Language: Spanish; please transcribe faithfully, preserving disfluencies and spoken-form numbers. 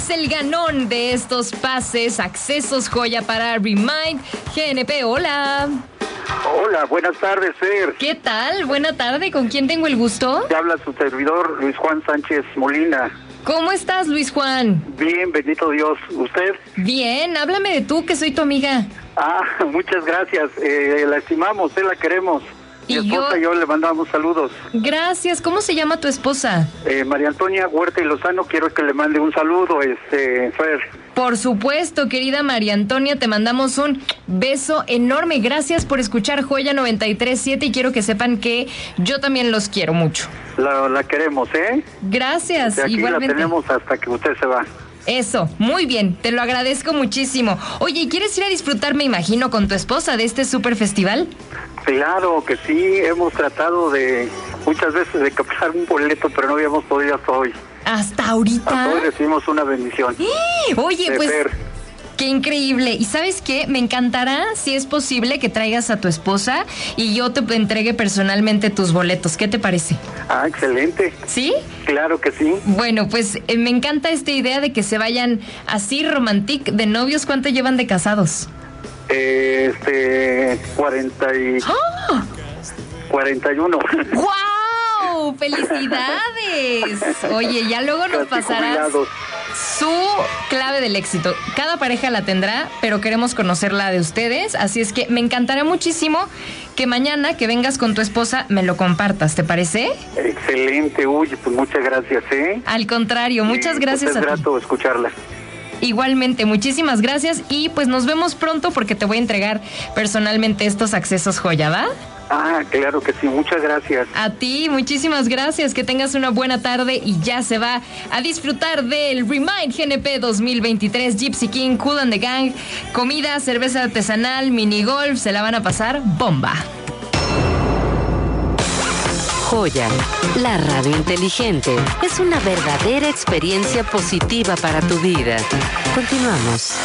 es el ganón de estos pases, accesos joya para Remind G N P. Hola. Hola, buenas tardes, Fer. ¿Qué tal? Buena tarde. ¿Con quién tengo el gusto? Te habla su servidor, Luis Juan Sánchez Molina. ¿Cómo estás, Luis Juan? Bien, bendito Dios. ¿Usted? Bien, háblame de tú, que soy tu amiga. Ah, muchas gracias. Eh, la estimamos, eh, la queremos. Mi Y esposa yo- y yo le mandamos saludos. Gracias. ¿Cómo se llama tu esposa? Eh, María Antonia Huerta y Lozano, quiero que le mande un saludo, este, Fer. Por supuesto, querida María Antonia, te mandamos un beso enorme. Gracias por escuchar Joya noventa y tres punto siete y quiero que sepan que yo también los quiero mucho. La, la queremos, ¿eh? Gracias, De aquí igualmente. la tenemos hasta que usted se va. Eso, muy bien, te lo agradezco muchísimo. Oye, ¿y quieres ir a disfrutar, me imagino, con tu esposa de este super festival? Claro que sí, hemos tratado de muchas veces de captar un boleto, pero no habíamos podido hasta hoy. ¿Hasta Hasta ahorita? hoy recibimos una bendición. ¡Eh! Oye, de pues, Fer. qué increíble. ¿Y sabes qué? Me encantará, si es posible, que traigas a tu esposa y yo te entregue personalmente tus boletos. ¿Qué te parece? Ah, excelente. ¿Sí? Claro que sí. Bueno, pues eh, me encanta esta idea de que se vayan así romantic de novios. ¿Cuánto llevan de casados? Eh, este, cuarenta y... ¡Ah! cuarenta y uno. ¡Guau! ¡Felicidades! Oye, ya luego nos Casi pasarás jubilados. su clave del éxito. Cada pareja la tendrá, pero queremos conocer la de ustedes. Así es que me encantará muchísimo que mañana que vengas con tu esposa me lo compartas. ¿Te parece? Excelente, uy, pues muchas gracias, ¿eh? Al contrario, muchas Y, gracias pues, a es ti. grato escucharla. Igualmente, muchísimas gracias y pues nos vemos pronto porque te voy a entregar personalmente estos accesos joya, ¿va? Ah, claro que sí, muchas gracias. A ti, muchísimas gracias, que tengas una buena tarde y ya se va a disfrutar del Remind G N P dos mil veintitrés, Gypsy King, Kool and the Gang, comida, cerveza artesanal, minigolf, se la van a pasar bomba. Joya, la radio inteligente, es una verdadera experiencia positiva para tu vida. Continuamos.